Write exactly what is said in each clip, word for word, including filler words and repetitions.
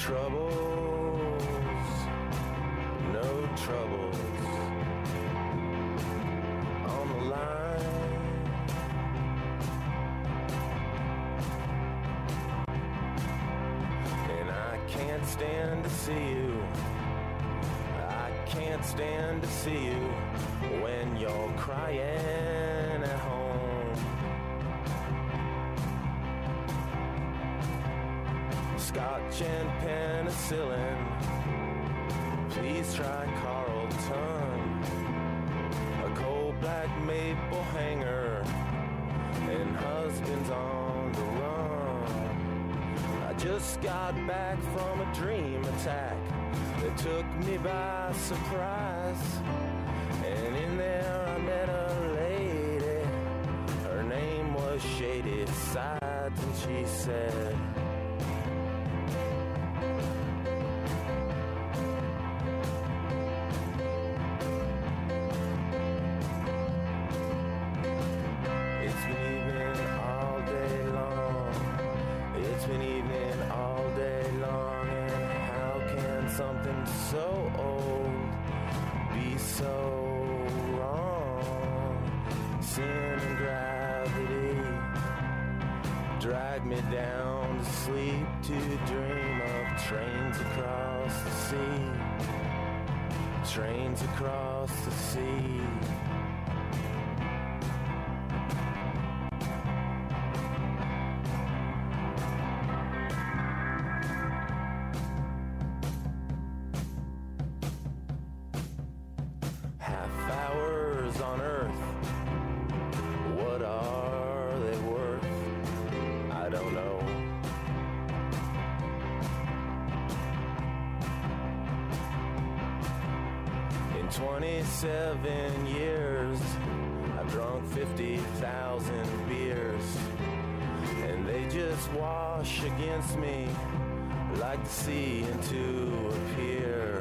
troubles, no troubles on the line. And I can't stand to see you, I can't stand to see you when you're crying at home. Scotch and penicillin, please try Carlton. A cold black maple hanger and husband's on the run. I just got back from a dream attack that took me by surprise. And in there I met a lady, her name was Shady Sides, and she said, it's been evening all day long, it's been evening all day long, and how can something so old be so wrong? Sin and gravity drag me down to sleep, to dream of trains across the sea, trains across the sea. On earth, what are they worth? I don't know. In twenty-seven years, I've drunk fifty thousand beers, and they just wash against me like the sea into a pier.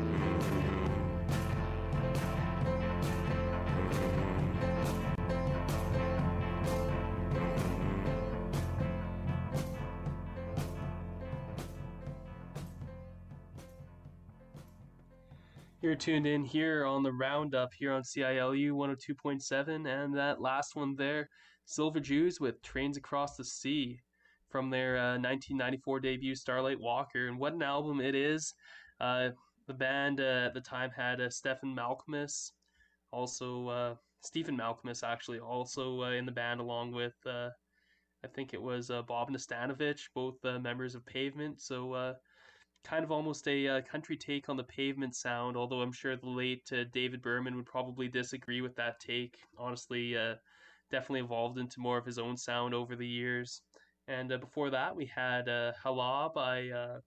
You're tuned in here on the Roundup here on C I L U one oh two point seven, and that last one there, Silver Jews with Trains Across the Sea, from their uh, nineteen ninety-four debut Starlight Walker. And what an album it is. Uh, the band uh, at the time had uh, Stephen Malkmus, also uh, Stephen Malkmus actually, also uh, in the band, along with uh, I think it was uh, Bob Nastanovich, both uh, members of Pavement. So uh, kind of almost a uh, country take on the Pavement sound, although I'm sure the late uh, David Berman would probably disagree with that take. Honestly, uh, definitely evolved into more of his own sound over the years. And uh, before that, we had uh, Hala by uh,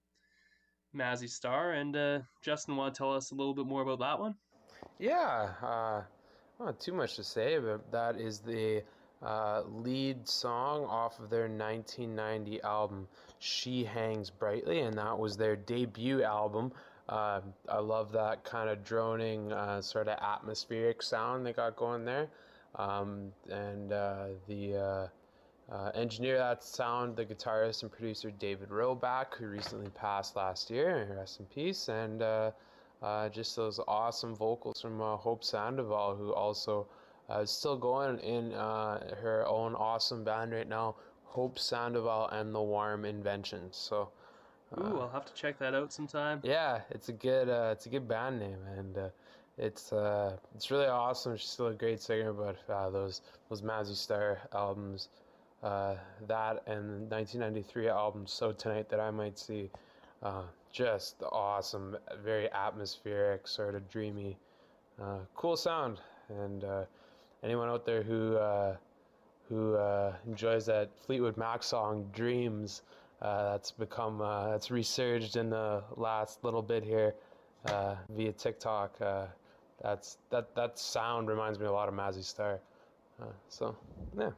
Mazzy Star. And uh, Justin, want to tell us a little bit more about that one? Yeah, uh, not too much to say, but that is the uh, lead song off of their nineteen ninety album, She Hangs Brightly, and that was their debut album. Uh, I love that kind of droning, uh, sort of atmospheric sound they got going there. Um, and uh, the uh, uh, engineer that sound, the guitarist and producer David Roback, who recently passed last year, rest in peace, and uh, uh, just those awesome vocals from uh, Hope Sandoval, who also uh, is still going in uh, her own awesome band right now, Hope Sandoval and the Warm Inventions. So, uh, Ooh, I'll have to check that out sometime. Yeah, it's a good uh, it's a good band name, and uh, it's uh, it's really awesome. She's still a great singer, but uh, those those Mazzy Star albums, uh, that and the nineteen ninety-three album So Tonight That I Might See, uh, just awesome, very atmospheric, sort of dreamy, uh, cool sound. And uh, anyone out there who uh, who uh, enjoys that Fleetwood Mac song Dreams, uh, that's become uh, that's resurged in the last little bit here uh, via TikTok. Uh, that's that that sound reminds me a lot of Mazzy Star. Uh, so yeah.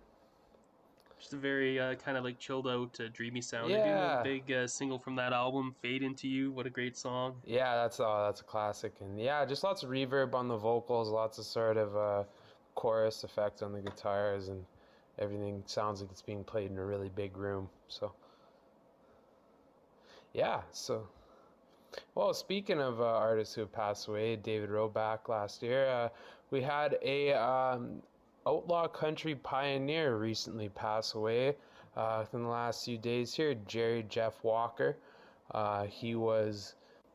Just a very uh, kind of like chilled out, uh, dreamy sound. Yeah. I do know the big uh, single from that album, Fade Into You. What a great song. Yeah, that's uh, that's a classic. And yeah, just lots of reverb on the vocals, lots of sort of uh, chorus effect on the guitars, and everything sounds like it's being played in a really big room. So yeah, so, well, speaking of uh, artists who have passed away, David Roback last year, uh, we had a um, outlaw country pioneer recently pass away uh, within the last few days here, Jerry Jeff Walker. Uh, he was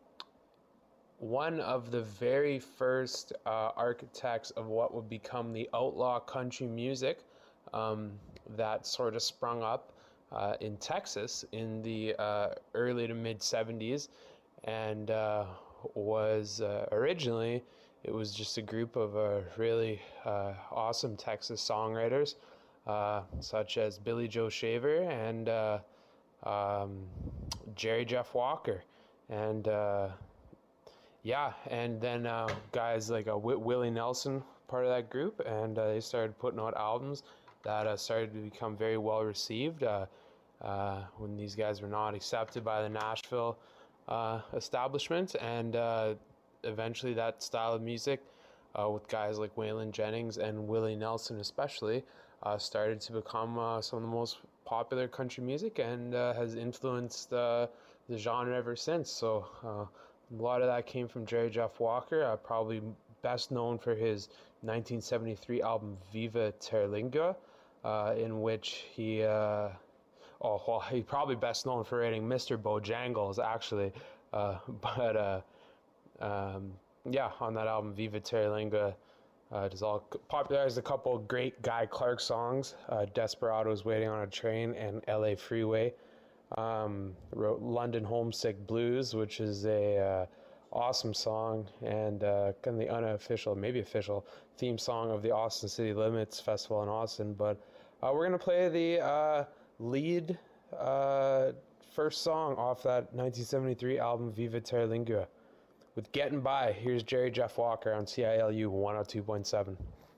one of the very first uh, architects of what would become the outlaw country music um, that sort of sprung up uh, in Texas in the uh, early to mid seventies, and uh, was uh, originally, it was just a group of uh, really uh, awesome Texas songwriters uh, such as Billy Joe Shaver and uh, um, Jerry Jeff Walker, and uh, yeah, and then uh, guys like uh, w- Willie Nelson, part of that group, and uh, they started putting out albums that uh, started to become very well received uh, uh, when these guys were not accepted by the Nashville uh, establishment, and uh, eventually that style of music uh, with guys like Waylon Jennings and Willie Nelson especially uh, started to become uh, some of the most popular country music, and uh, has influenced uh, the genre ever since. So uh, a lot of that came from Jerry Jeff Walker, uh, probably best known for his nineteen seventy-three album Viva Terlingua, uh, in which he, uh, oh, well, he probably best known for writing Mister Bojangles, actually, uh, but uh, um, yeah, on that album Viva Terlingua, uh, it is all popularized a couple of great Guy Clark songs, uh, Desperados Waiting on a Train and L A Freeway. Um, wrote London Homesick Blues, which is a uh, awesome song, and uh, kind of the unofficial, maybe official, theme song of the Austin City Limits Festival in Austin. But uh, we're going to play the uh, lead uh, first song off that nineteen seventy-three album Viva Terlingua with Getting By. Here's Jerry Jeff Walker on C I L U one oh two point seven.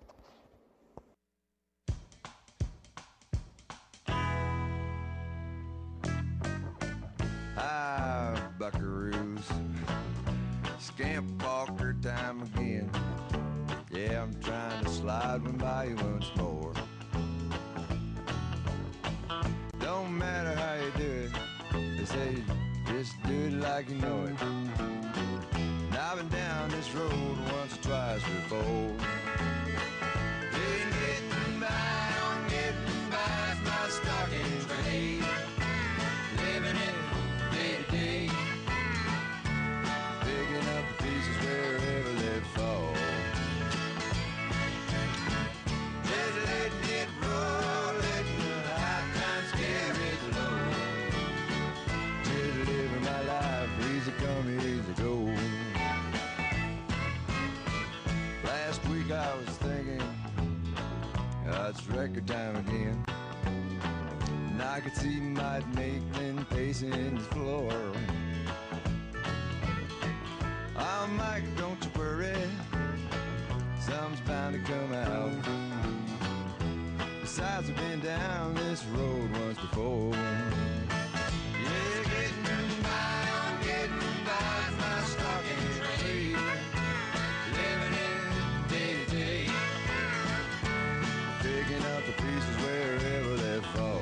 Buckaroos, Scamp Walker time again. Yeah, I'm trying to slide one by you once more. Don't matter how you do it, they say just do it like you know it. And I've been down this road once or twice before. Just getting by on getting by's my stock in trade. Living it day to day. Picking up the pieces wherever they fall. Just letting it roll, letting the high times carry the low. Just living my life, easy come, easy go. Last week I was thinking, oh, it's record time again. And I could see Mike Maitland pacing the floor. Oh, Mike, don't you worry, something's bound to come out. Besides, I've been down this road once before. Yeah, getting by on getting by's my stock in trade. Living it day to day. Picking up the pieces wherever they fall.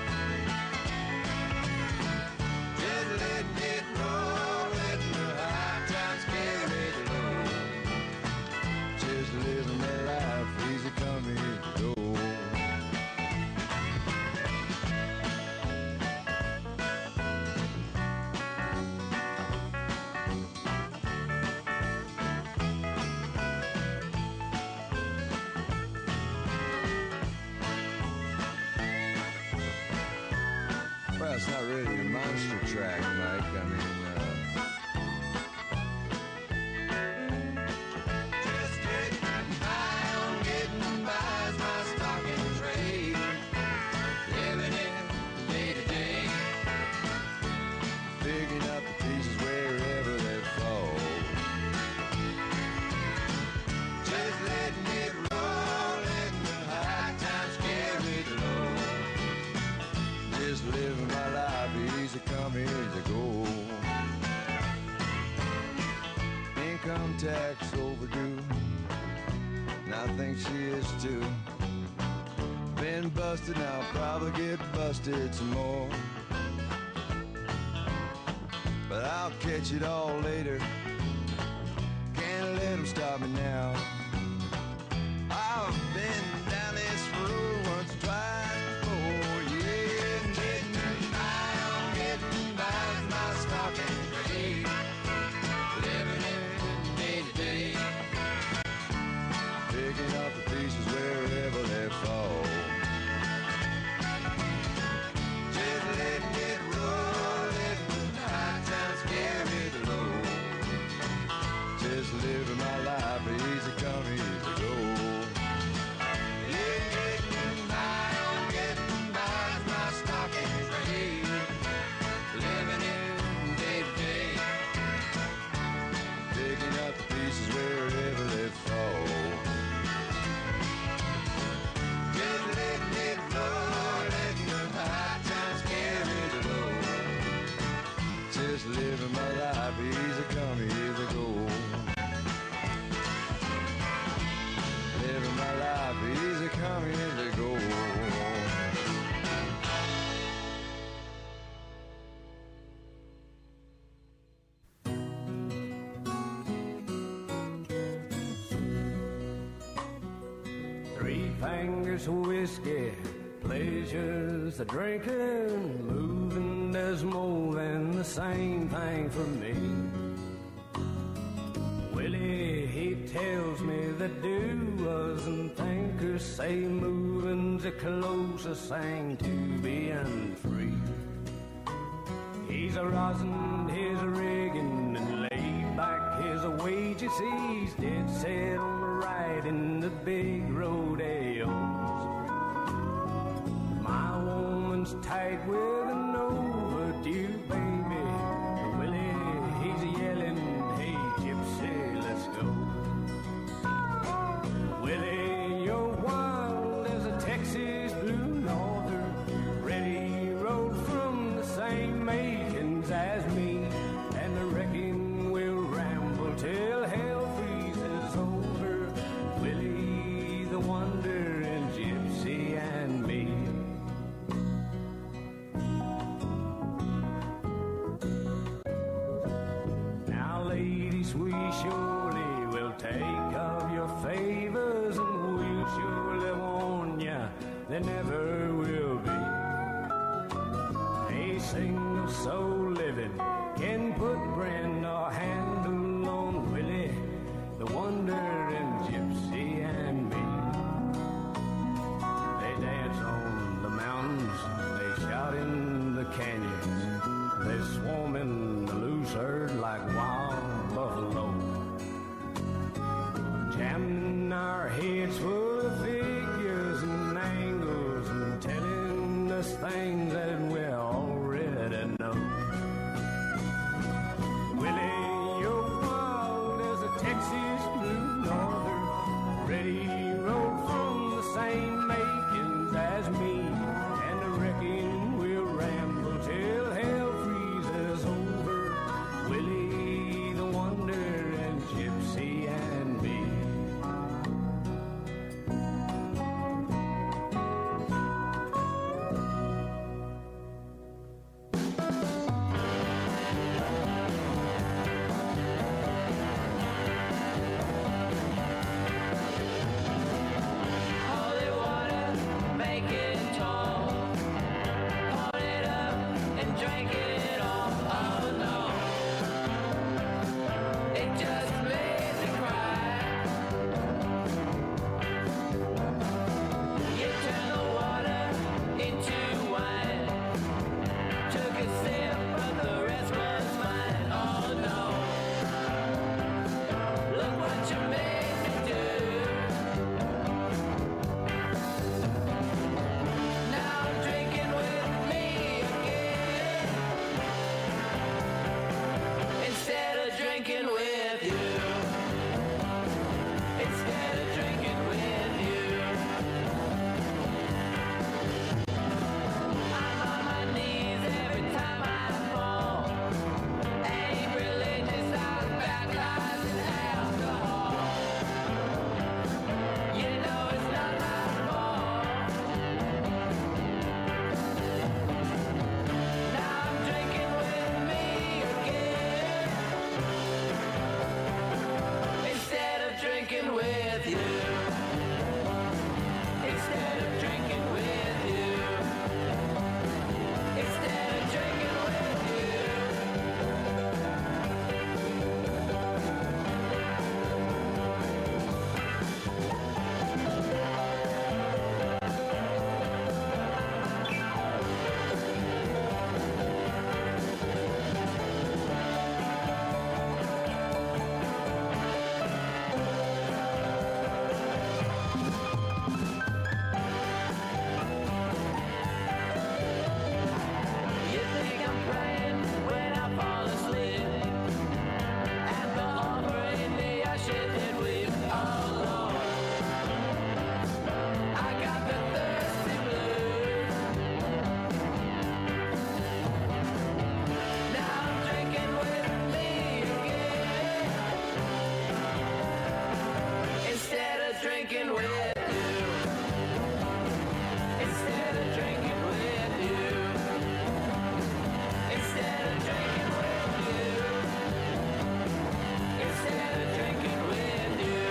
Just letting it roll, letting the high times carry the low. Just living that life, easy come, easy go. Well, it's not really a monster track, Mike. I mean, uh... just getting by on getting by's my stock in trade. Living it day to day. Picking up the pieces wherever they fall. Just letting it roll, letting the high times carry the low. Just living my life, easy come, easy go. Income tax overdue, and I think she is too. Been busted, now I'll probably get busted some more. but I'll catch it all later. Can't let them stop me now. I've been down this road once or twice before, yeah. Getting by, I'm getting by is my stock and trade. Living it day to day. Picking up the pieces wherever they fall. Just letting it roll, letting the high times carry the low. Just living my life, easy come, easy go. Yeah, getting by, I'm getting by is my stock and trade. Living it day to day. Picking up the pieces wherever they fall. Just letting it roll, letting the high times carry the low. Just living my life, easy come, easy go. Living my life, easy come, easy go. Three fingers of whiskey, pleasures of drinking, moving does more than the same thing for me. Willie, he tells me that doers and thinkers say moving's the closest thing to being free. He's a rosin, his rigging, and laid back his wages. He's dead set on the ride in the big rodeos. My woman's tight with an overdue baby. Willie, he's yelling, hey gypsy, let's go. Willie, you're wild as a Texas blue norther, ready rode from the same makings as me, and the wrecking will ramble till hell freezes over. Willie, the wandering gypsy and me. Now ladies, we surely will take of your favors, and we'll surely warn ya there never will be a single soul living can put brand or handle on Willie, the wandering gypsy and me. They dance on the mountains, they shout in the canyons, they swarm in the loose herd like wild buffalo, jamming our heads full of figures and angles and telling us things that we already know. Willie, you're wild as a Texas blue norther, ready rode from the same makings as me, and the wrecking will ramble till hell freezes over. Willie, the wandering gypsy and me. drinking with you. Instead of drinking with you. Instead of drinking with you. Instead of drinking with you.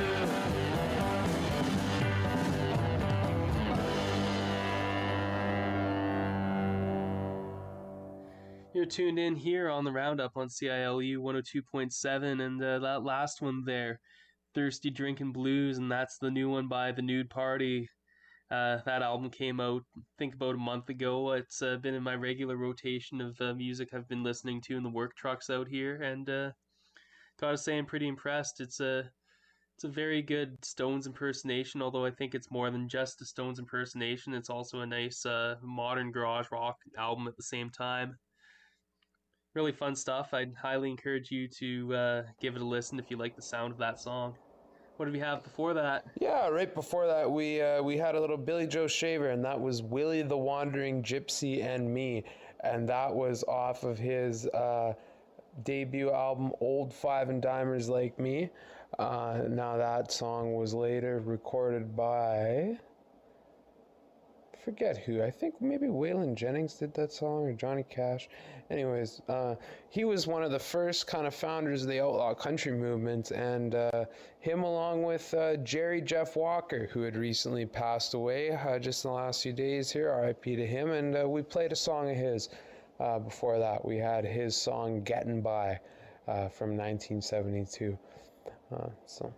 You're tuned in here on the Roundup on C I L U one oh two point seven, and uh, that last one there, Thirsty Drinkin' Blues, and that's the new one by The Nude Party. Uh, that album came out, I think, about a month ago. It's uh, been in my regular rotation of uh, music I've been listening to in the work trucks out here, and uh, gotta say I'm pretty impressed. It's a it's a very good Stones impersonation, although I think it's more than just a Stones impersonation. It's also a nice uh, modern garage rock album at the same time. Really fun stuff. I'd highly encourage you to uh, give it a listen if you like the sound of that song. What did we have before that? Yeah, right before that, we uh, we had a little Billy Joe Shaver, and that was Willie the Wandering Gypsy and Me, and that was off of his uh, debut album, Old Five and Dimers Like Me. Uh, now that song was later recorded by... forget who. I think maybe Waylon Jennings did that song, or Johnny Cash. Anyways, uh, he was one of the first kind of founders of the outlaw country movement, and uh, him along with uh, Jerry Jeff Walker, who had recently passed away uh, just in the last few days here, R I P to him, and uh, we played a song of his. Uh, before that, we had his song Gettin' By uh, from nineteen seventy-two. Uh, so...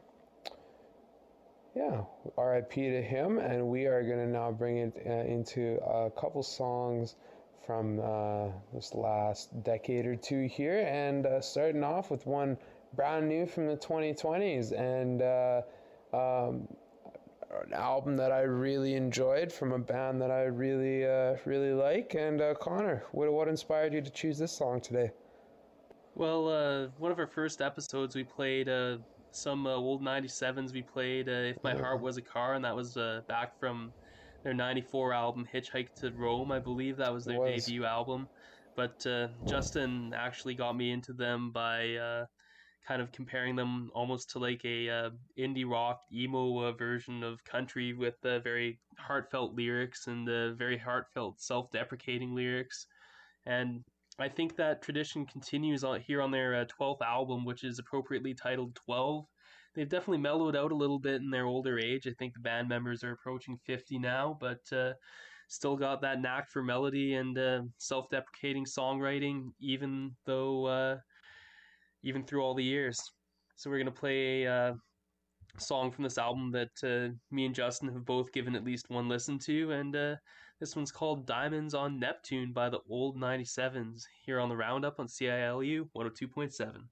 yeah, R I P to him, and we are going to now bring it uh, into a couple songs from uh, this last decade or two here, and uh, starting off with one brand new from the twenty twenties, and uh, um, an album that I really enjoyed from a band that I really, uh, really like. And uh, Connor, what, what inspired you to choose this song today? Well, uh, one of our first episodes, we played uh, some uh, old ninety-sevens. We played uh, If My Heart Was a Car, and that was uh, back from their ninety-four album, Hitchhike to Rome. I believe that was their was. debut album. But uh, Justin actually got me into them by uh, kind of comparing them almost to like a uh, indie rock emo uh, version of country, with uh, very heartfelt lyrics and uh, very heartfelt self-deprecating lyrics. And I think that tradition continues on here on their uh, twelfth album, which is appropriately titled twelve. They've definitely mellowed out a little bit in their older age. I think the band members are approaching fifty now, but uh, still got that knack for melody and uh, self-deprecating songwriting, even though uh, even through all the years. So we're gonna play a uh, song from this album that uh, me and Justin have both given at least one listen to, and uh, this one's called Diamonds on Neptune by the Old ninety-sevens, here on the Roundup on C I L U one oh two point seven.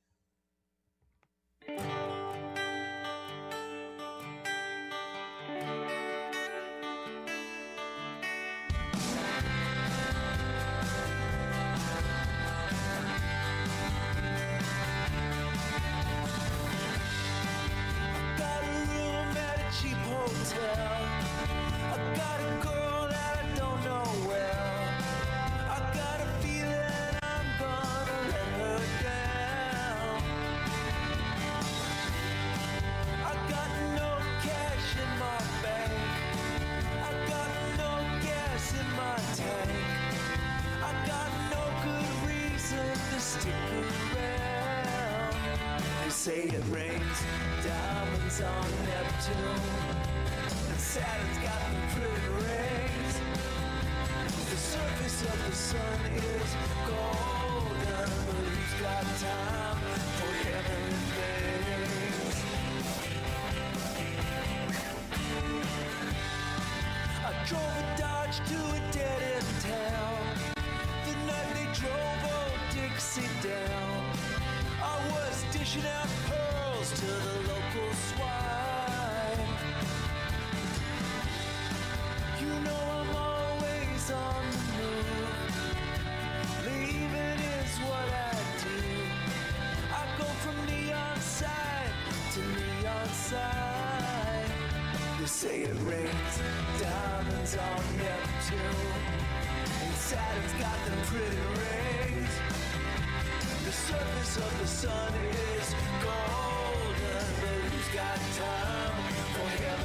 Say it rains diamonds on Neptune, and Saturn's got the pretty rings. The surface of the sun is golden, but who's got time for heavenly things? I drove a Dodge to a dead-end town the night they drove old Dixie down. I was dishing out pearls to the local swine. You know I'm always on the move. Leaving is what I do. I go from neon sign to neon sign. They say it rains diamonds on Neptune, and Saturn's got them pretty rings. The surface of the sun is golden, but who's got time for heaven?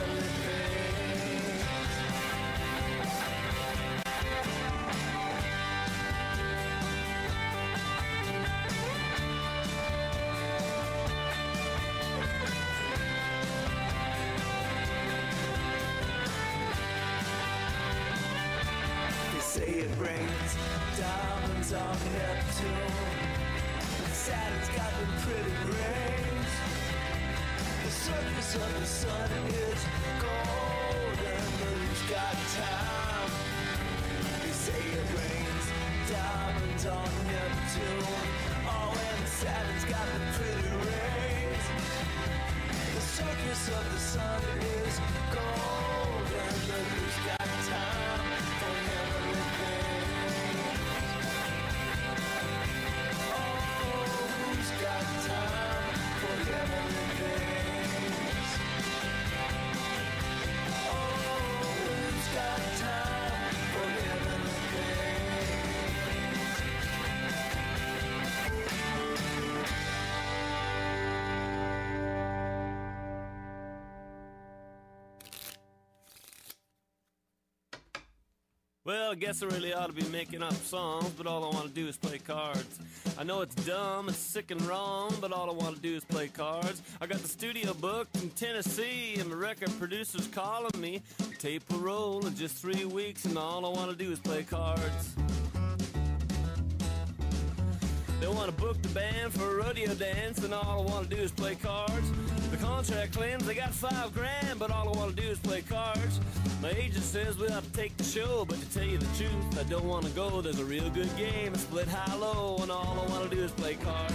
diamonds on Neptune. Saturn's got them pretty rings. The surface of the sun is golden, but who's got time? They say it rains diamonds on Neptune. Oh, and Saturn's got the pretty rings. The surface of the sun is golden, but who's got time for heavenly things? Got time for heavenly things. Oh, who's got time for heavenly Well, I guess I really ought to be making up songs, but all I want to do is play cards. I know it's dumb, it's sick and wrong, but all I want to do is play cards. I got the studio booked in Tennessee, and my record producer's calling me. The tape will roll in just three weeks, and all I want to do is play cards. They want to book the band for a rodeo dance, and all I want to do is play cards. The contract claims they got five grand, but all I want to do is play cards. My agent says we ought to take the show, but to tell you the truth, I don't want to go. There's a real good game, a split high-low, and all I want to do is play cards.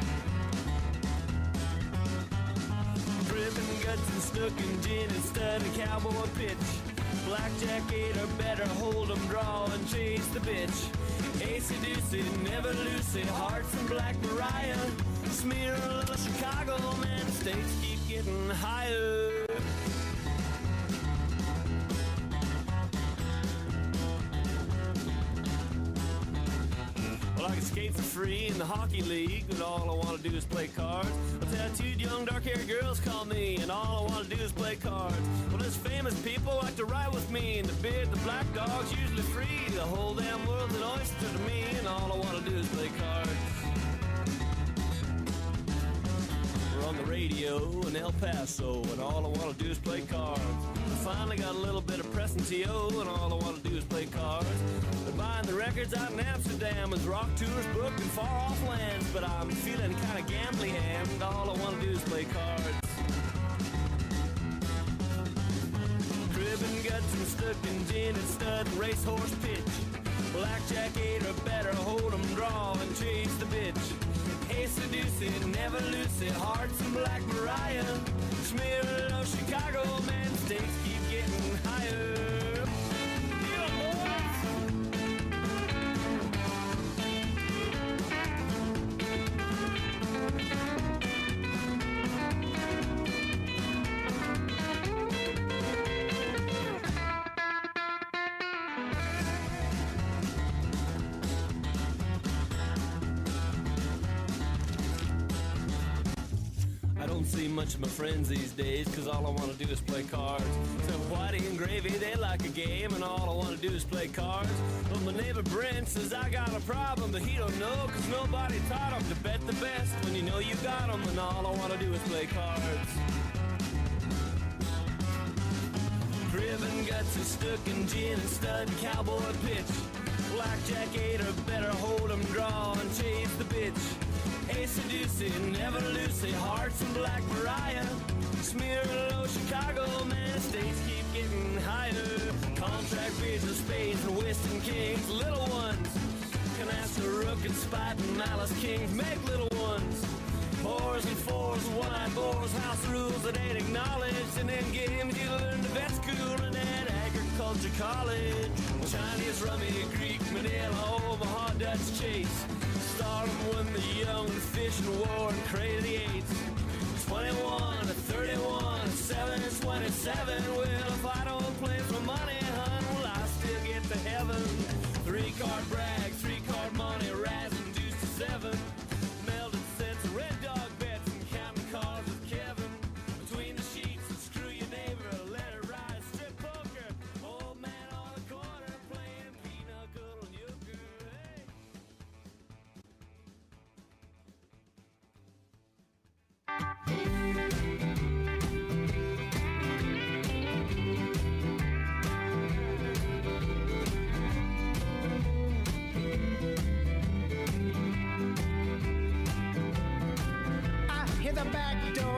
Ribbon, guts, and snook, and gin, and stud, and cowboy pitch. Blackjack, eight, or better, hold 'em, draw, and chase the bitch. Acey-deucey, never Lucy, hearts and Black Mariah. Smear a little Chicago, man, the stakes keep getting higher. Well, I can skate for free in the hockey league, but all I want to do is play cards. A tattooed young dark-haired girls call me, and all I want to do is play cards. Well, there's famous people like to ride with me, and the beard, the black dog's usually free. The whole damn world's an oyster to me, and all I want to do is play cards. We're on the radio in El Paso, and all I want to do is play cards. I finally got a little bit of press and T O, and all I want to do is play cards. They're buying the records out in Amsterdam as rock tours booked in far-off lands, but I'm feeling kind of gambly and all I want to do is play cards. Ribbon, guts, and stuck, and gin, and stud, and racehorse pitch. Blackjack, eight, or better, hold 'em, draw, and chase the bitch. Acey-deucey, never Lucy, hearts and Black Mariah. Smear a little Chicago, man, stakes keep getting higher. Deal, boys! See much of my friends these days, cause all I want to do is play cards. So Whitey and Gravy, they like a game, and all I want to do is play cards. But my neighbor Brent says I got a problem, but he don't know, cause nobody taught him to bet the best when you know you got them, and all I want to do is play cards. Ribbon, guts, and stuck, and gin, and stud, and cowboy pitch. Blackjack, eight, or better, hold 'em, draw, and chase the bitch. Acey-deucey, never Lucy, hearts and Black Mariah. Smear a little Chicago, man, the stakes keep getting higher. Contract bids and spades and Western Kings, little ones. Canasta, Rook, and Spite, and Malice Kings, make little ones. Fours and fours, one-eyed bores, house rules that ain't acknowledged. And then games you learn the vet school and at agriculture college. Chinese, rummy, Greek, Manila, Omaha, Dutch chase. Stardom when the young fishing war and crazy eights. twenty-one to thirty-one, seven to twenty-seven. Well, if I don't play for money, hun, will I still get to heaven? Three card brag, three card money, rising juice to seven. Melted sets, red dog bets, and counting cards with Kevin. Between the sheets and screw your neighbor, let it ride, strip poker. Old man on the corner playing pinochle and euchre. Hey.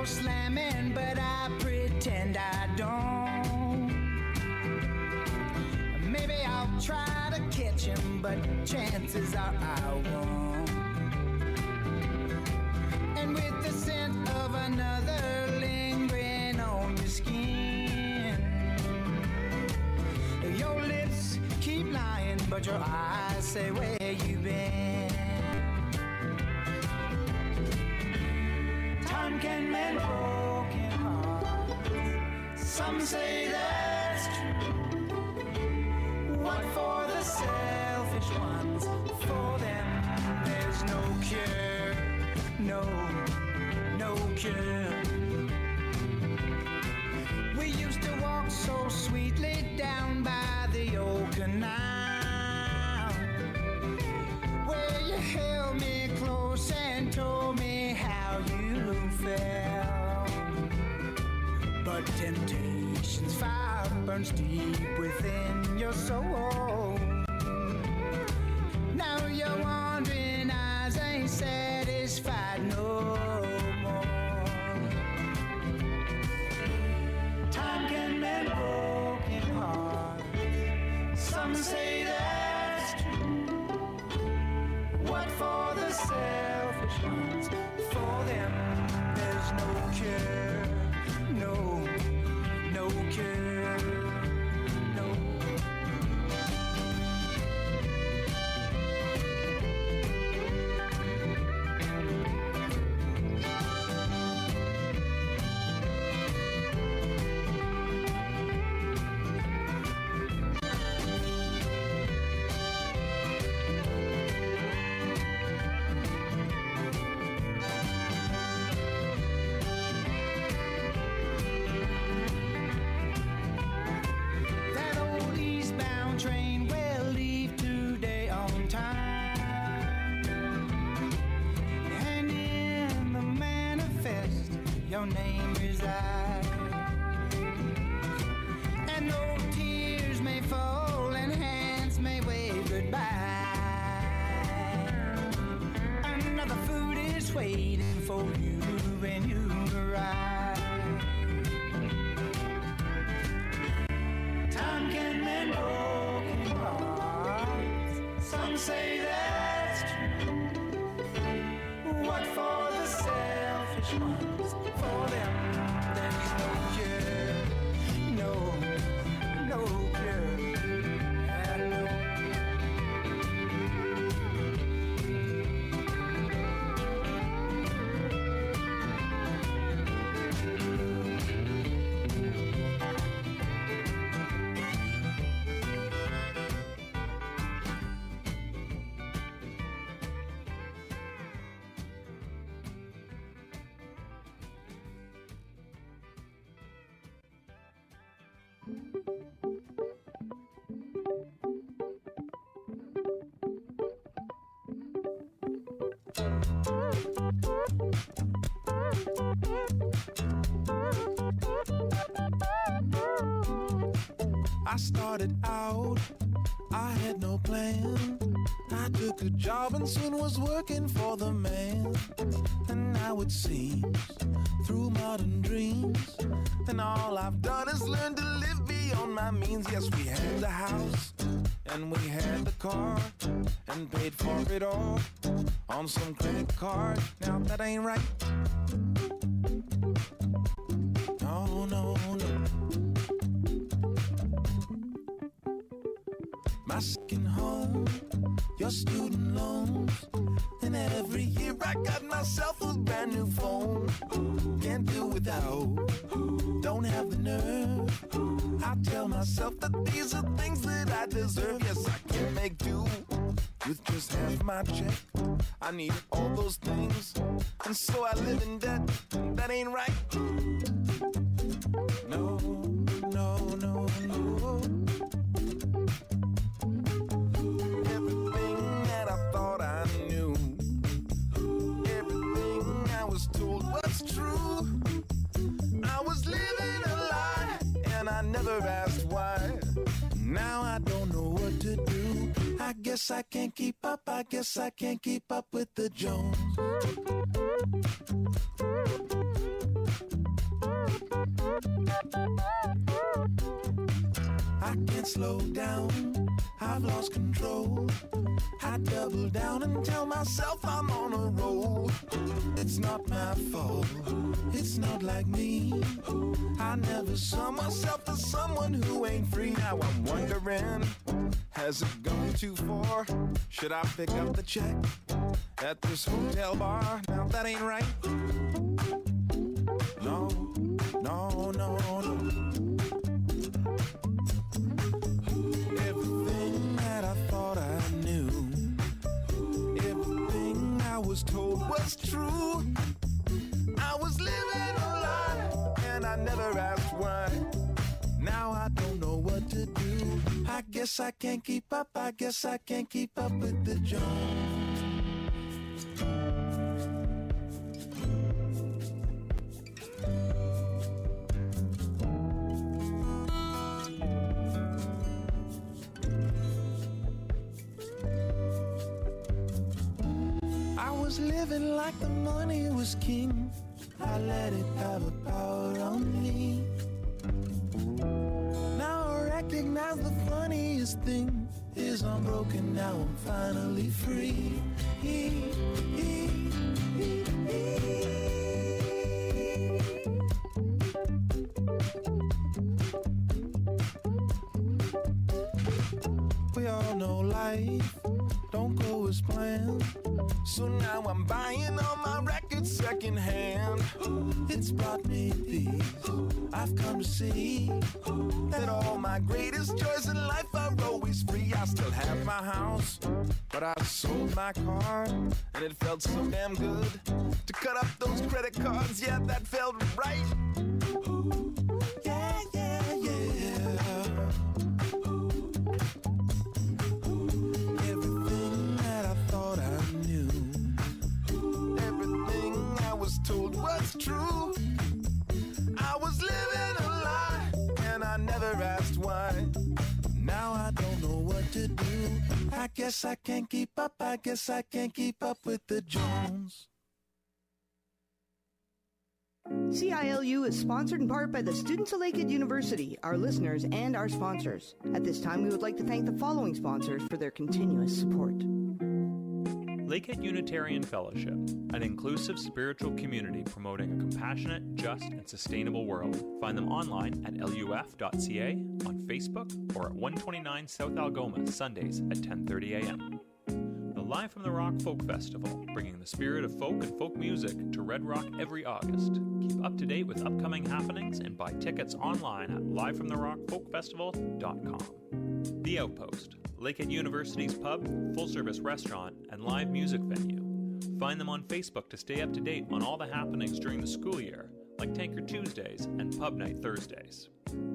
door slamming, but I pretend I don't. Maybe I'll try to catch him, but chances are I won't. And with the scent of another lingering on your skin, your lips keep lying, but your eyes say where you been. Time can mend broken hearts. Some say that's true. What for the selfish ones? For them, there's no cure. No, no cure. We used to walk so sweetly down by the old canal, where you held me close and told me how you felt. But temptation's fire burns deep within your soul. Now your wandering eyes ain't satisfied no more. Time can mend broken hearts. Some say that's true. What for the selfish ones? For them, there's no cure. No, no cure. No. That old eastbound train will leave today on time. And in the manifest, your name resides. And though tears may fall and hands may wave goodbye, another food is waiting for you when you arrive. Time can mend broken hearts. Some say that's true. What for the selfish ones? For them, there's no cure. No, no cure. Hello. I started out, I had no plan. I took a job and soon was working for the man. And now it seems, through modern dreams, and all I've done is learn to live beyond my means. Yes, we had the house, and we had the car, and paid for it all on some credit card. Now that ain't right. No, no, no. My second home, your student loans, and every year I got myself a brand new phone. Can't do without, don't have the nerve. I tell myself that these are things that I deserve. Yes, I can make do with just half my check. I need all those things, and so I live in debt. That ain't right. No, no, no, no. Everything that I thought I knew, everything I was told was true. I was living a lie, and I never asked why. Now I don't know what to do. I guess I can't keep up, I guess I can't keep up with the Jones. slow down, I've lost control. I double down and tell myself I'm on a roll. It's not my fault, it's not like me. I never saw myself as someone who ain't free. Now I'm wondering, has it gone too far? Should I pick up the check at this hotel bar? Now that ain't right. No, no, no, no. Everything that I thought I knew, everything I was told was true. I was living a lie, and I never asked why. Now I don't know what to do. I guess I can't keep up, I guess I can't keep up with the Jones. I was living like the money was king. I let it have a power on me. Now I recognize the funniest thing is I'm broken, now I'm finally free. We all know life don't go as planned, so now I'm buying all my records secondhand. It's brought me peace. I've come to see that all my greatest joys in life are always free. I still have my house, but I sold my car, and it felt so damn good to cut up those credit cards. Yeah, that felt right. Yeah, yeah, yeah. Everything that I thought I knew, everything I was told was true. I was living a lie, and I never asked why. Now I don't know what to do. I guess I can't keep up, I guess I can't keep up with the Jones. C I L U is sponsored in part by the students of Lakehead University, our listeners, and our sponsors. At this time, we would like to thank the following sponsors for their continuous support. Lakehead Unitarian Fellowship, an inclusive spiritual community promoting a compassionate, just, and sustainable world. Find them online at L U F dot C A, on Facebook, or at one twenty-nine South Algoma, Sundays at ten thirty a.m. The Live from the Rock Folk Festival, bringing the spirit of folk and folk music to Red Rock every August. Keep up to date with upcoming happenings and buy tickets online at live from the rock folk festival dot com. The Outpost, Lakehead University's pub, full-service restaurant, and live music venue. Find them on Facebook to stay up to date on all the happenings during the school year, like Tanker Tuesdays and Pub Night Thursdays.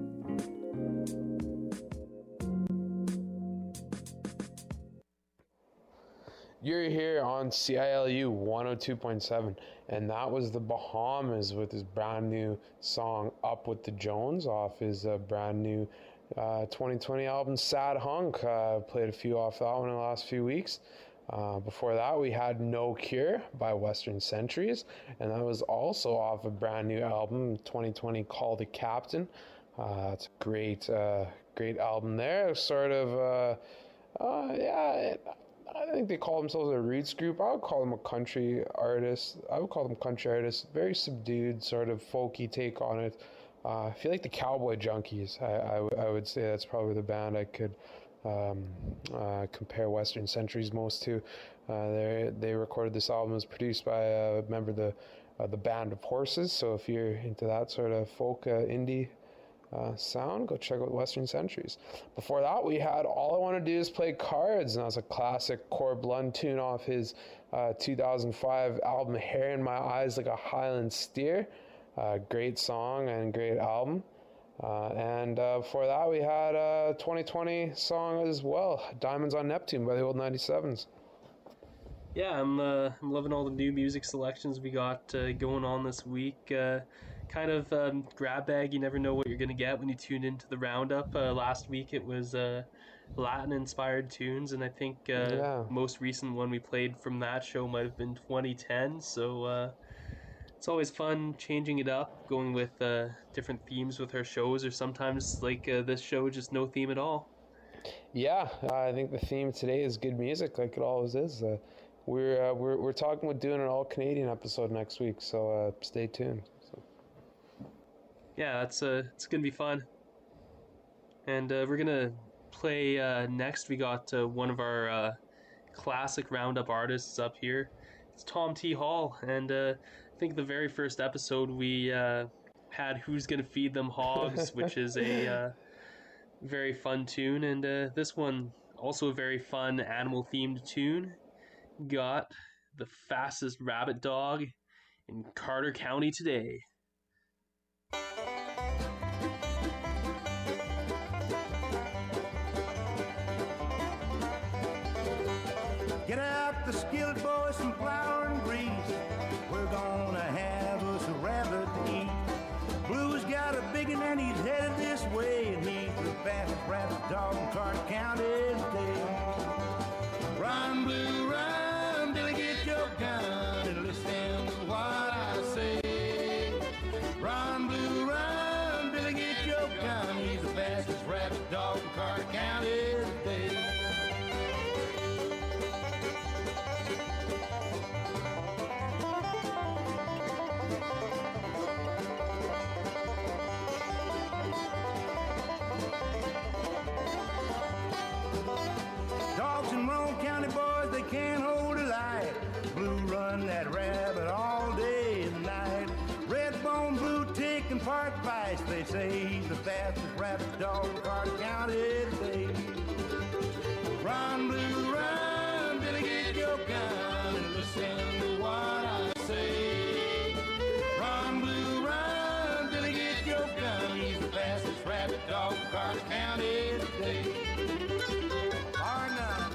You're here on C I L U one oh two point seven, and that was the Bahamas with his brand new song Up with the Jones off his uh, brand new uh, twenty twenty album Sad Hunk. Uh, played a few off that one in the last few weeks. Uh, before that, we had No Cure by Western Centuries, and that was also off a brand new album, twenty twenty Call the Captain. Uh, it's a great, uh, great album there. Sort of, uh, uh, yeah, it, I think they call themselves a roots group. I would call them a country artist. I would call them country artists. Very subdued, sort of folky take on it. Uh, I feel like the Cowboy Junkies. I, I, w- I would say that's probably the band I could um, uh, compare Western Centuries most to. Uh, they they recorded this album. It was produced by a member of the uh, the Band of Horses. So if you're into that sort of folk uh, indie Uh, sound, go check out Western Centuries. Before that, we had All I Want to Do Is Play Cards, and that was a classic Corb Lund tune off his uh, two thousand five album Hair in My Eyes Like a Highland Steer. Uh, great song and great album. Uh, and uh, before that, we had a twenty twenty song as well, Diamonds on Neptune by the Old ninety-sevens. Yeah, I'm uh, I'm loving all the new music selections we got uh, going on this week. Uh, kind of um, grab bag. You never know what you're going to get when you tune into the roundup. Uh, last week it was uh, Latin-inspired tunes, and I think uh, Yeah. most recent one we played from that show might have been twenty ten. So uh, it's always fun changing it up, going with uh, different themes with our shows, or sometimes like uh, this show, just no theme at all. Yeah, uh, I think the theme today is good music, like it always is. Uh, we're, uh, we're we're talking about doing an all Canadian episode next week, so uh, stay tuned. So. Yeah, it's uh, it's gonna be fun. And uh, we're gonna play uh, next. We got uh, one of our uh, classic roundup artists up here. It's Tom T. Hall, and uh, I think the very first episode we uh, had "Who's Gonna Feed Them Hogs," which is a uh, very fun tune, and uh, this one also a very fun animal-themed tune. Got the fastest rabbit dog in Carter County today. Get out the skillet, boys, some flour and grease. We're gonna have us a rabbit to eat. Blue's got a big one and he's headed this way, and he's the fastest rabbit dog in Carter County today. Run, Blue, run, Billy, get your gun and listen to what I say. Run, Blue, run, Billy, get your gun. He's the fastest rabbit dog in Carter County today. Dogs in Roane County, boys, they can't hold a light. Blue run that rabbit all day and night. Red-bone Blue tick and park vice, they say he's the fastest rabbit dog in Carter County today. Run, Blue, run, Billy, get your gun and listen to what I say. Run, Blue, run, Billy, get your gun. He's the fastest rabbit dog in Carter County today. Or none.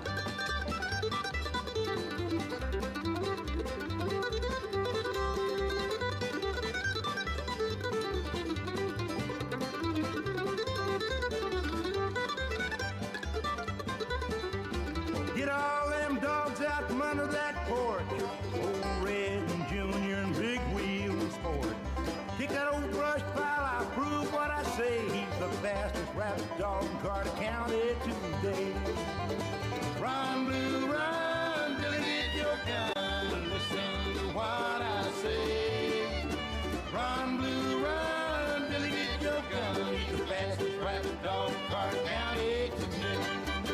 Get all them dogs out from under that porch. Old Red and Junior and Big Wheel and Sport. Kick that old brush pile, I'll prove what I say. He's the fastest rabbit dog in Carter County today. Run, Blue, run, Billy, get your gun and listen to what I say. Run, Blue, run, Billy, get your gun. He's the fastest rabbit dog in Carter County today.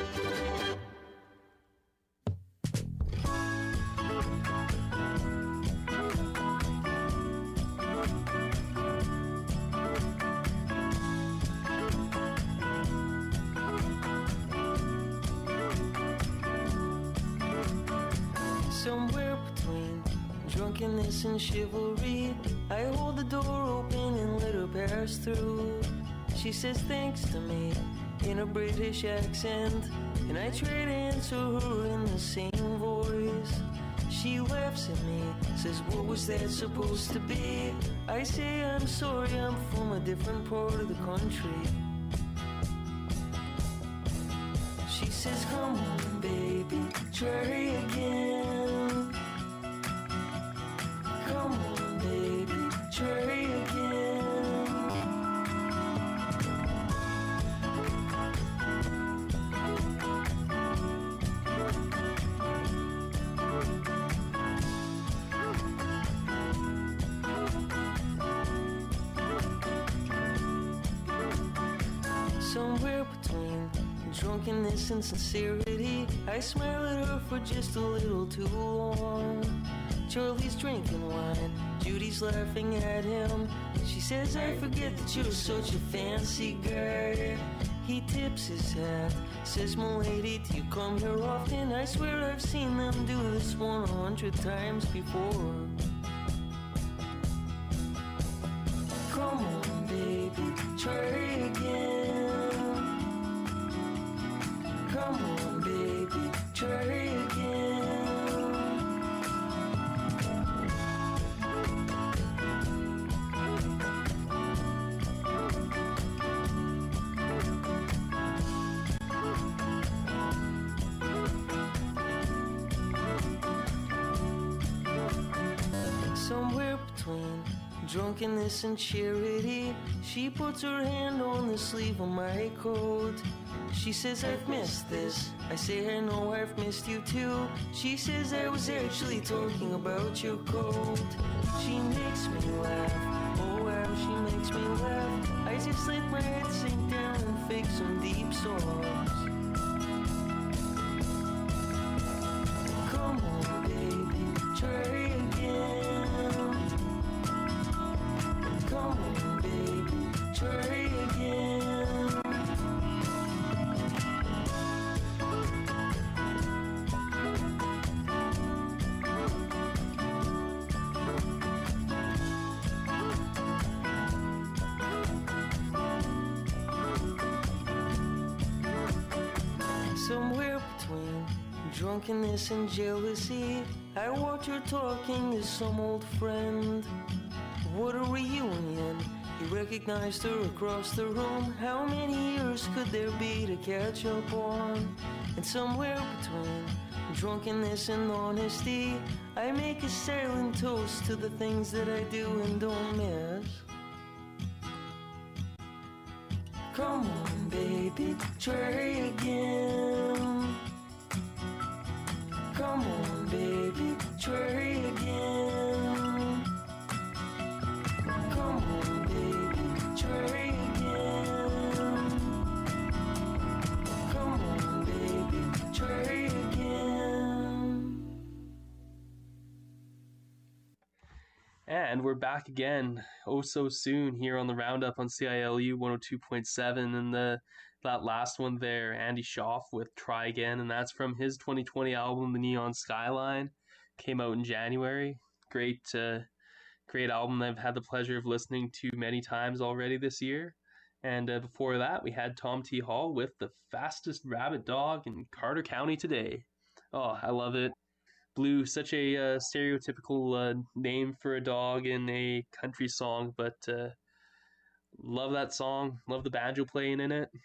Somewhere between drunkenness and chivalry, I hold the door open and let her pass through. She says thanks to me in a British accent, and I try to answer her in the same voice. She laughs at me, says what was that supposed to be? I say I'm sorry, I'm from a different part of the country. She says come on baby, try again. Come on baby, try again. Somewhere between drunkenness and sincerity, I smile at her for just a little too long. Charlie's drinking wine, Judy's laughing at him. She says, I forget that you're such a fancy guy. He tips his hat, says, "M'lady, do you come here often?" I swear I've seen them do this one a hundred times before. Come on, baby, try again. Come on, baby, try again. Somewhere between drunkenness and charity. She puts her hand on the sleeve of my coat. She says, I've missed this. I say, I know I've missed you too. She says, I was actually talking about your coat. She makes me laugh, oh wow, she makes me laugh. I just let my head sink down and fake some deep songs. Come on, baby, try again. Come on, baby, try again. Somewhere between drunkenness and jealousy, I watch her talking to some old friend. What a reunion, he recognized her across the room. How many years could there be to catch up on? And somewhere between drunkenness and honesty, I make a silent toast to the things that I do and don't miss. Come on, baby, try again. Come on, baby, try again. Come on, baby, try again. Come on, baby, try again. And we're back again, oh so soon, here on the Roundup on C I L U one oh two point seven, and the that last one there, Andy Schaaf with Try Again, and that's from his twenty twenty album, The Neon Skyline, came out in January. Great, uh, great album I've had the pleasure of listening to many times already this year. And uh, before that, we had Tom T. Hall with The Fastest Rabbit Dog in Carter County Today. Oh, I love it. Blue, such a uh, stereotypical uh, name for a dog in a country song, but uh, love that song. Love the banjo playing in it.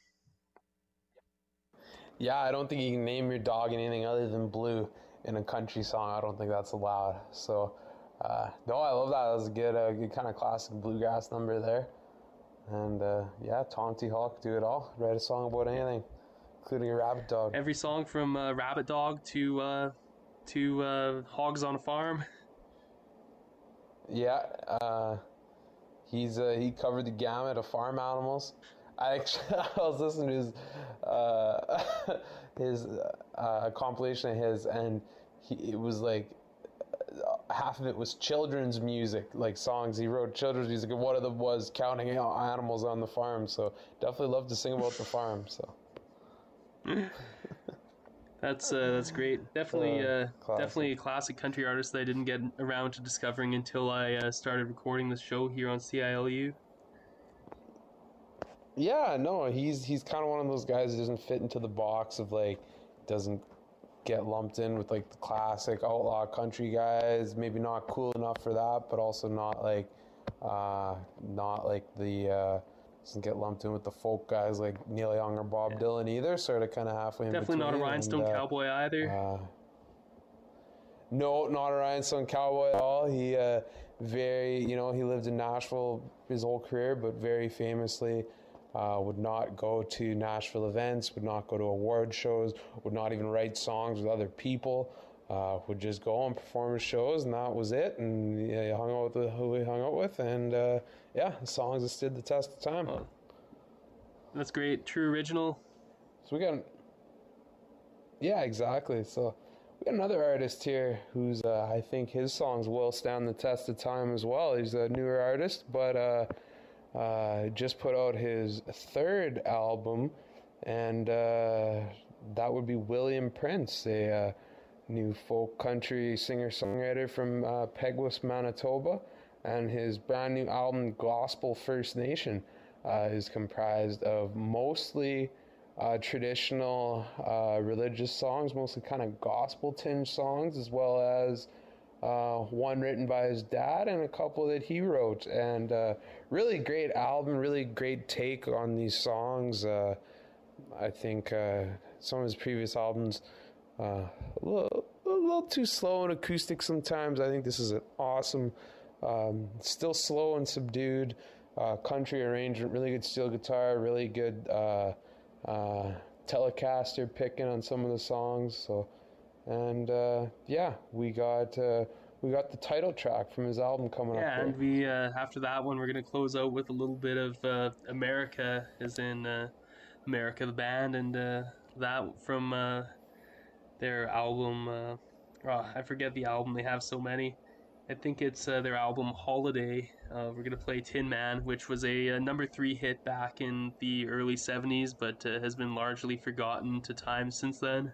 Yeah, I don't think you can name your dog anything other than Blue in a country song. I don't think that's allowed. So, uh, no, I love that. That was a good, uh, good kind of classic bluegrass number there. And uh, yeah, Tom T. Hall could do it all. Write a song about anything, including a rabbit dog. Every song from uh, Rabbit Dog to uh, to uh, Hogs on a Farm. Yeah, uh, he's uh, he covered the gamut of farm animals. I actually I was listening to his uh, his uh, compilation of his, and he it was like half of it was children's music, like songs he wrote children's music, and one of them was counting animals on the farm. So definitely love to sing about the farm. So that's uh, that's great. Definitely, uh, uh, definitely a classic country artist that I didn't get around to discovering until I uh, started recording this show here on C I L U. Yeah, no, he's he's kind of one of those guys that doesn't fit into the box of like doesn't get lumped in with like the classic outlaw country guys. Maybe not cool enough for that, but also not like uh, not like the uh, doesn't get lumped in with the folk guys like Neil Young or Bob yeah. Dylan either. Sort of kind of halfway in Definitely between. Not a Rhinestone and, uh, Cowboy either. Uh, no, not a Rhinestone Cowboy at all. He uh, very you know he lived in Nashville his whole career, but very famously. Uh, would not go to Nashville events, would not go to award shows, would not even write songs with other people, uh, would just go and perform his shows, and that was it. And yeah, he hung out with who he hung out with, and uh, yeah, the songs that stood the test of time. Oh, that's great. True original. So we got, yeah, exactly. So we got another artist here who's, uh, I think his songs will stand the test of time as well. He's a newer artist, but uh, Uh, just put out his third album, and uh, that would be William Prince, a uh, new folk country singer-songwriter from uh, Peguis, Manitoba, and his brand new album, Gospel First Nation, uh, is comprised of mostly uh, traditional uh, religious songs, mostly kind of gospel-tinged songs, as well as Uh, one written by his dad and a couple that he wrote, and uh, really great album, really great take on these songs. Uh, I think uh, some of his previous albums uh, a little, a little too slow and acoustic sometimes. I think this is an awesome Um, still slow and subdued, uh, country arrangement, really good steel guitar, really good uh, uh, Telecaster picking on some of the songs. So, and uh, yeah, we got uh, we got the title track from his album coming yeah, up. Yeah, and we uh, after that one, we're gonna close out with a little bit of uh, America, as in uh, America the band, and uh, that from uh, their album. Uh, oh, I forget the album. They have so many. I think it's uh, their album Holiday. Uh, we're gonna play Tin Man, which was a, a number three hit back in the early seventies, but uh, has been largely forgotten to time since then.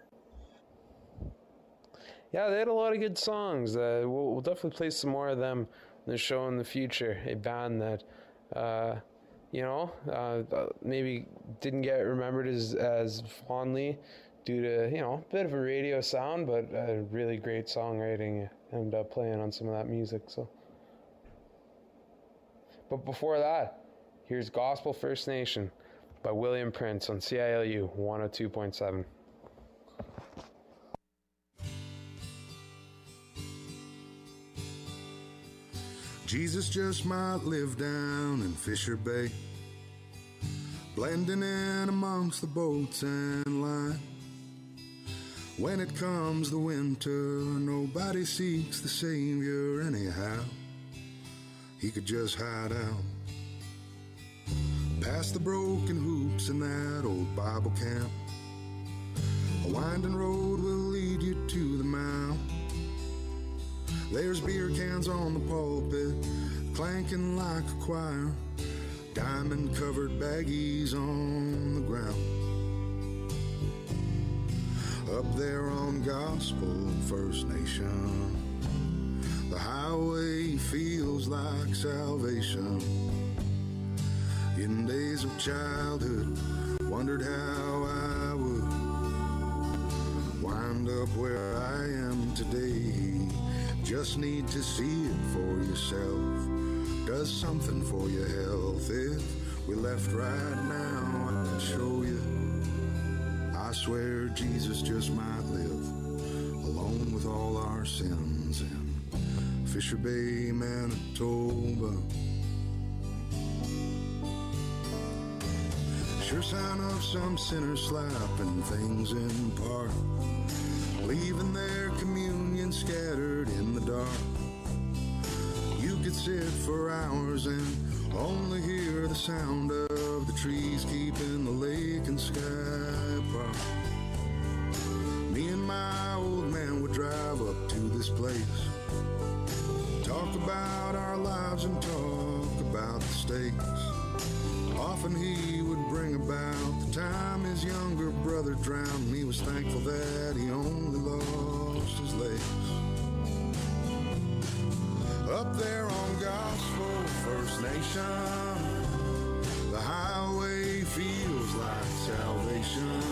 Yeah, they had a lot of good songs. Uh, we'll, we'll definitely play some more of them in the show in the future. A band that, uh, you know, uh, maybe didn't get remembered as, as fondly due to, you know, a bit of a radio sound, but uh, really great songwriting and uh, playing on some of that music. So, but before that, here's Gospel First Nation by William Prince on C I L U one oh two point seven. Jesus just might live down in Fisher Bay, blending in amongst the boats and line. When it comes the winter, nobody seeks the Savior anyhow. He could just hide out past the broken hoops in that old Bible camp. A winding road will lead you to the mount. There's beer cans on the pulpit, clanking like a choir, diamond-covered baggies on the ground. Up there on Gospel First Nation, the highway feels like salvation. In days of childhood, wondered how I would wind up where I am today. Just need to see it for yourself. Does something for your health. If we left right now, I can show you. I swear Jesus just might live alone with all our sins in Fisher Bay, Manitoba. Sure sign of some sinner slapping things in park, leaving their communion scattered in the dark. You could sit for hours and only hear the sound of the trees keeping the lake and sky apart. Me and my old man would drive up to this place, talk about our lives and talk about the stakes. Often he would bring about the time his younger brother drowned. He was thankful that he only lost his legs. Up there on Gospel First Nation, the highway feels like salvation.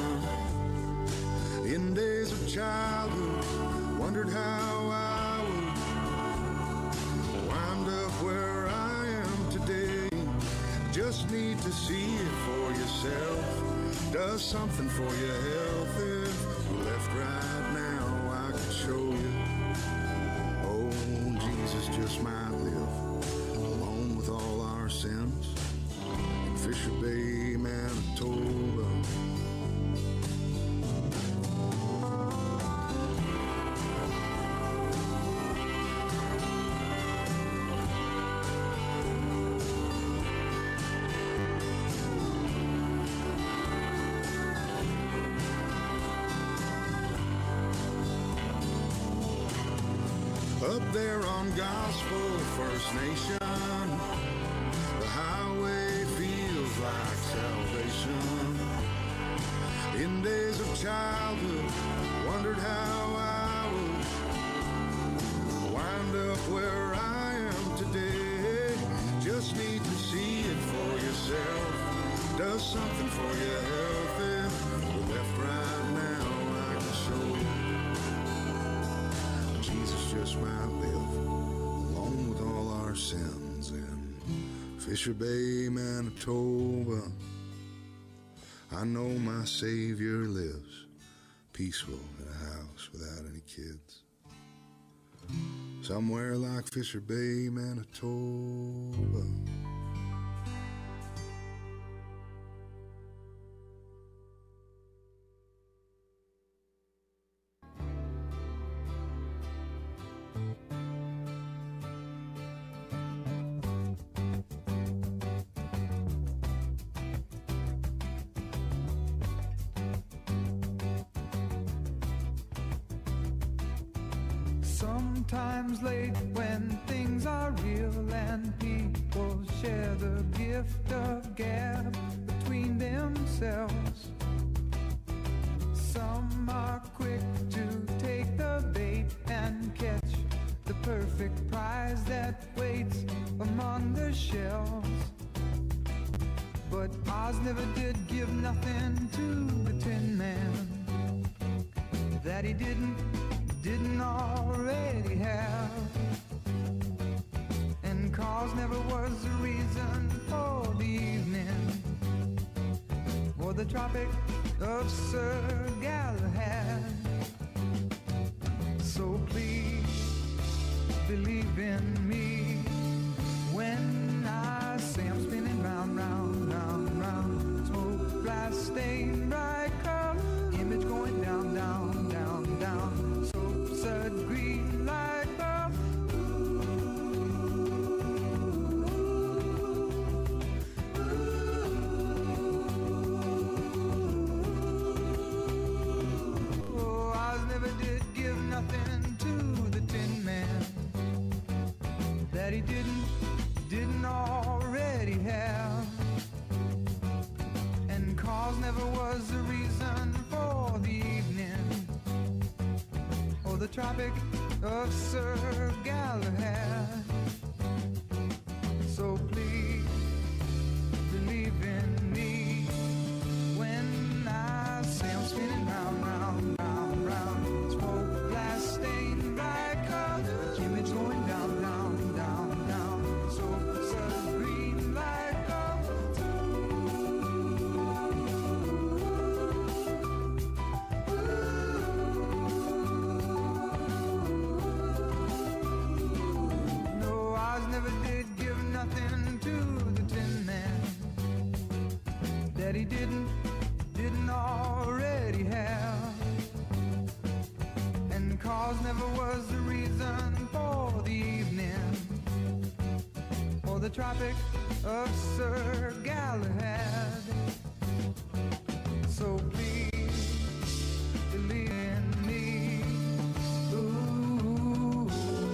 In days of childhood, wondered how I would wind up where I am today. Just need to see it for yourself. Does something for your health. If we left right now, I could show you. Oh, Jesus just might live alone with all our sins in Fisher Bay, Manitoba. Up there on Gospel First Nation, the highway feels like salvation. In days of childhood, wondered how I would wind up where I am today. Just need to see it for yourself. Does something for your health. If we're left right now, I can show you. Jesus just might live alone with all our sins in Fisher Bay, Manitoba. I know my Savior lives peaceful in a house without any kids. somewhere like Fisher Bay, Manitoba. Sometimes late when things are real and people share the gift of gab between themselves. Some are quick to take the bait and catch the perfect prize that waits among the shelves. But Oz never did give nothing to the Tin Man that he didn't didn't already have, and cause never was the reason for the evening or the Tropic of Sir Galahad. So please believe in me when I say I'm spinning round, round, round, round, smoke, blast, stain, bright curl, image going down, down, down, down. Soap, green like pearl. Oh, Oz never did give nothing to the Tin Man that he didn't, didn't already have, and cause never was the reason for the evening the Tropic of Sir Galahad. So please believe in me when I say I'm spinning round, round, round, round, smoke, blast, stain, bright color, image going down, down, down, down, so sun green like never did give nothing to the Tin Man that he didn't, didn't already have, and cause never was the reason for the evening or the Tropic of Sir Galahad. So please believe in me. Ooh.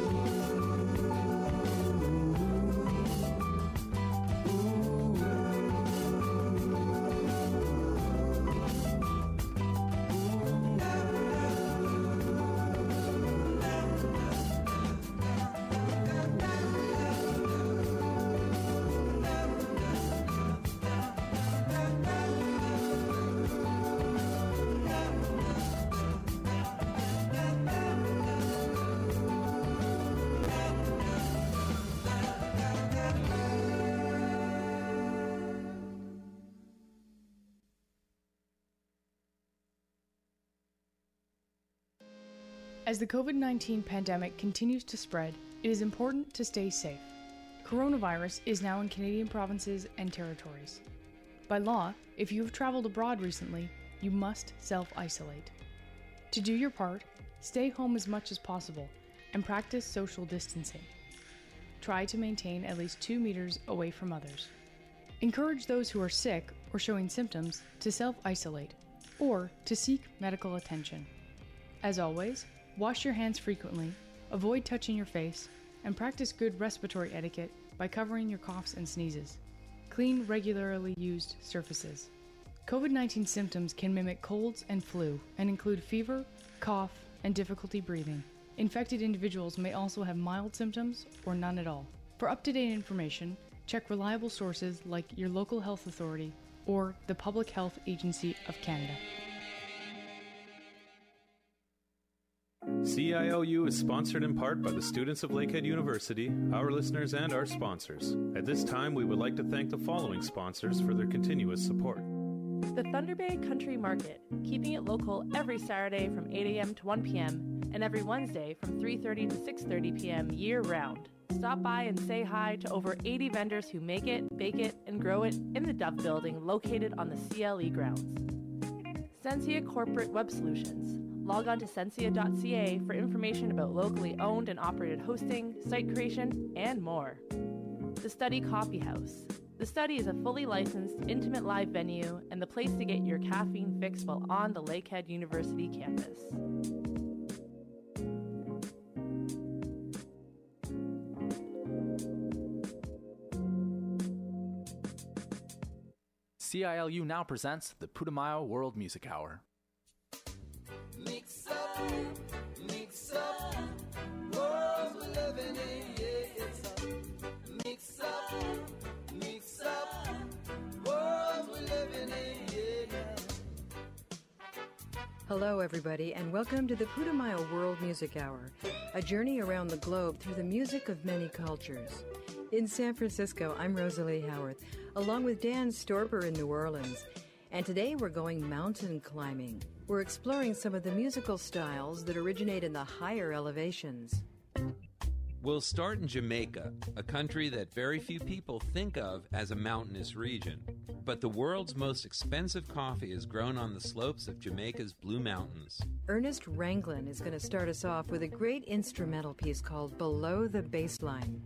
As the COVID nineteen pandemic continues to spread, it is important to stay safe. Coronavirus is now in Canadian provinces and territories. By law, if you have traveled abroad recently, you must self-isolate. To do your part, stay home as much as possible and practice social distancing. Try to maintain at least two meters away from others. Encourage those who are sick or showing symptoms to self-isolate or to seek medical attention. As always, wash your hands frequently, avoid touching your face, and practice good respiratory etiquette by covering your coughs and sneezes. Clean regularly used surfaces. COVID nineteen symptoms can mimic colds and flu and include fever, cough, and difficulty breathing. Infected individuals may also have mild symptoms or none at all. For up-to-date information, check reliable sources like your local health authority or the Public Health Agency of Canada. C I L U is sponsored in part by the students of Lakehead University, our listeners, and our sponsors. At this time, we would like to thank the following sponsors for their continuous support. The Thunder Bay Country Market, keeping it local every Saturday from eight a.m. to one p.m. and every Wednesday from three thirty to six thirty p.m. year-round. Stop by and say hi to over eighty vendors who make it, bake it, and grow it in the Dove Building located on the C L E grounds. Sensia Corporate Web Solutions. Log on to sensia dot c a for information about locally owned and operated hosting, site creation, and more. The Study Coffee House. The Study is a fully licensed, intimate live venue and the place to get your caffeine fix while on the Lakehead University campus. C I L U now presents the Putumayo World Music Hour. Mix up, mix up, world we're living in, yeah, it's a mix up, mix up, world we're living in, yeah. Hello, everybody, and welcome to the Putumayo World Music Hour, a journey around the globe through the music of many cultures. In San Francisco, I'm Rosalie Howarth, along with Dan Storper in New Orleans, and today we're going mountain climbing. We're exploring some of the musical styles that originate in the higher elevations. We'll start in Jamaica, a country that very few people think of as a mountainous region. But the world's most expensive coffee is grown on the slopes of Jamaica's Blue Mountains. Ernest Ranglin is going to start us off with a great instrumental piece called Below the Baseline.